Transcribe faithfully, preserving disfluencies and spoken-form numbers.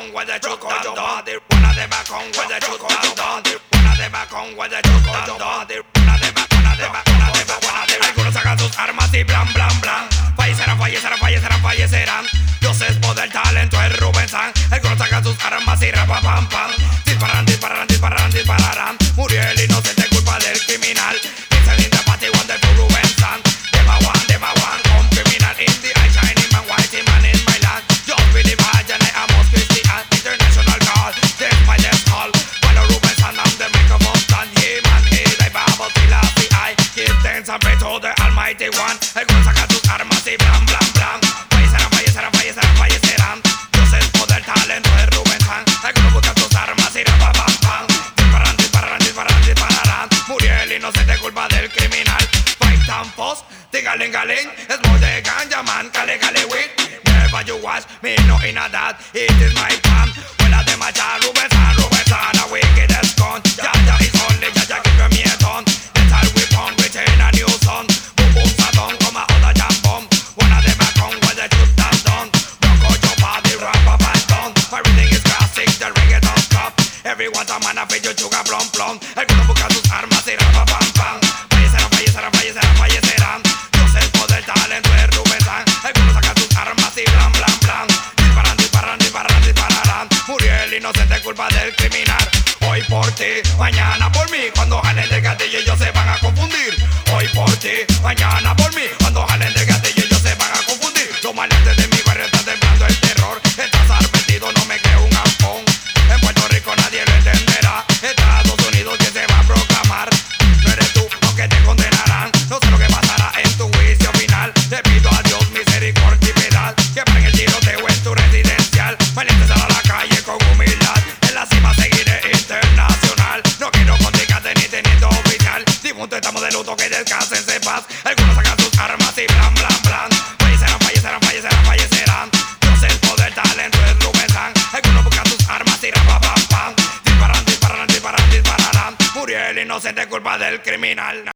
on with the choke on done. One of them back on with the choke on done. One of them back on with the choke on done. One of them back, one of them back, one of them back, one of them. Algunos sacan sus armas y blan, blan, blan. Fallecerán, fallecerán, fallecerán, fallecerán. Dios es poder, talento es Rubén San. Algunos sacan sus armas y rapa, pam, pam. Dispararán, dispararán, dispararán, dispararán. Murió el inocente, culpa del criminal. Dicen in the party, wonderful Rubén San. Them a one, them a one, come criminal in the eye, shining man, white man in my land. Just believe I, and I am Christian international call. This my last call. Follow Rubén San, I'm the microphone stand. Yeah, man, hey, I Bible, till I see I. Give thanks and pray to the Almighty One. Algunos sacan sus armas y blan, blan, blan. Fallecerán, fallecerán, fallecerán, fallecerán. Dios es poder, talento es Rubén San. Algunos buscan sus armas y rapa, pam, pam. Dispararán, dispararán, dispararán, dispararán. Murió el inocente, culpa del criminal. Fight and fuss, tingalingaling. Es more de ganja man, cale, cale, wait. Never you watch me, no in a that. It is my time. Vuela de marcha, Rubén San, Rubén San. A wicked as gone. Ya, ya is only, ya, ya, give me a ton. That's how we found, we turn a new song. Boom, boom, sadon, come a other jam bomb. One of them back on with the truth and done. Rock out your body, rap up and down. Everything is classic, the reggae don't stop. Everyone's a man, a fit, you chuga, plum, plum. Algunos buscan sus armas y rapa, pam, pam. Fallecerán, fallecerán, fallecerán, fallecerán. Dios es poder, talento es Rubén San. Algunos sacan sus armas y blan, blan, blan. Disparan, disparan, disparan, dispararán. Murió el inocente, culpa del criminal. Hoy por ti, mañana por mí. Cuando jalen del gatillo ellos se van a confundir. Hoy por ti, mañana por mí. Cuando jalen del gatillo ellos se van a confundir. Los maleantes de mi barrio están temblando el terror. Estás arrepentido, no me creo un ampón. En Puerto Rico nadie lo entenderá. Estados Unidos que se va a proclamar. No eres tú, aunque te condenarán. No sé lo que pasará en tu juicio final. Te pido a Dios misericordia y piedad. Que paren el tiroteo en tu residencial. Valientes a la calle con humildad. En la cima seguiré internacional. No quiero contigarte ni teniendo oficial. Difunto estamos de luto, que descansen en paz. Algunos sacan sus armas y blan, blan, blan. Fallecerán, fallecerán, fallecerán, fallecerán. Dios es poder, talento es Rubén San. Algunos buscan sus armas y rapa, pam, pam. Disparan, disparan, disparan, dispararán. Murió el inocente, culpa del criminal.